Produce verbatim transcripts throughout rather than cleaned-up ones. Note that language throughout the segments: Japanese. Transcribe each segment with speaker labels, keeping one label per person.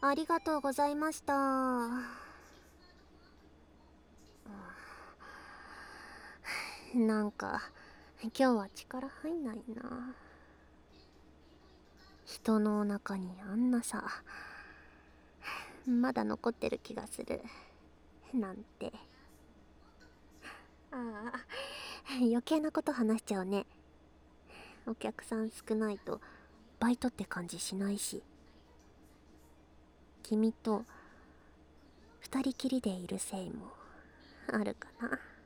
Speaker 1: ありがとうございました。なんか今日は力入んないな。人のお腹にあんなさまだ残ってる気がするなんて。ああ、余計なこと話しちゃうね。お客さん少ないとバイトって感じしないし、君と二人きりでいるせいもあるか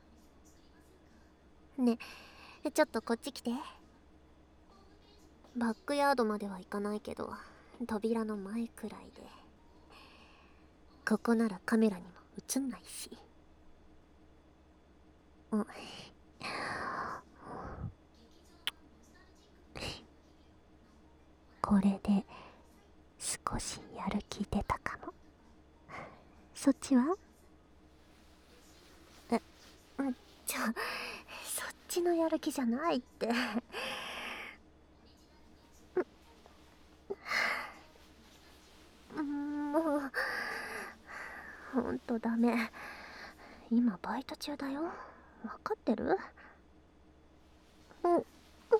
Speaker 1: な。ねえ、ちょっとこっち来て。バックヤードまでは行かないけど扉の前くらいで。ここならカメラにも映んないし。うん。これで少しやる気出たかも。そっちは？え、ちょ、そっちのやる気じゃないって。もうほんとダメ。今バイト中だよ。わかってる？うん。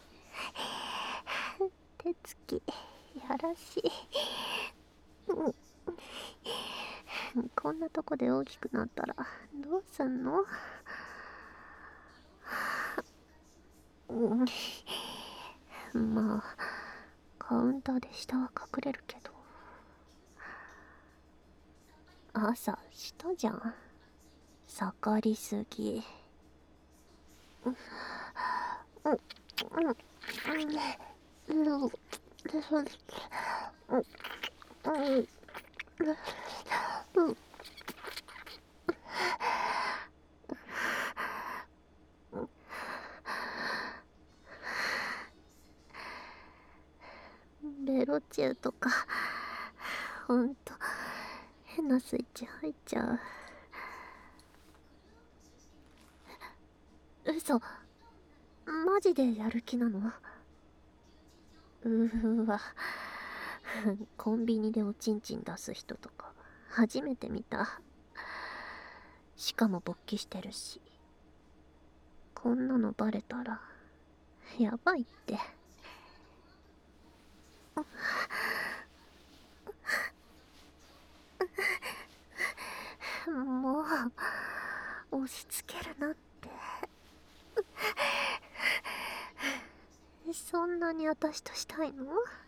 Speaker 1: 手つきやらしい。うん。こんなとこで大きくなったらどうすんの？うん。まあカウンターで下は隠れるけど。朝したじゃん。盛りすぎ。うん。うん。うん。ベロチューとかほんと変なスイッチ入っちゃう。嘘？マジでやる気なの？うーわ、コンビニでおちんちん出す人とか初めて見た。しかも勃起してるし。こんなのバレたらやばいって。もう押し付けるなって。そんなに私としたいの？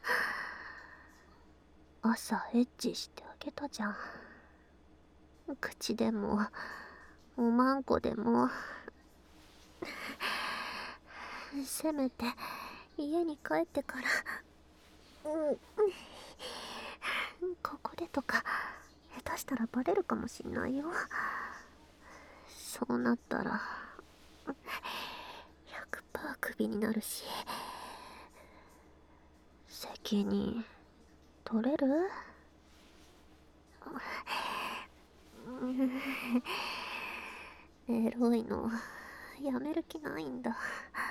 Speaker 1: 朝エッチしてあげたじゃん。口でもおまんこでも。せめて家に帰ってから、うん、ここでとか下手したらバレるかもしんないよ。そうなったら ひゃくパーセント クビになるし。責任取れる？エロいのやめる気ないんだ。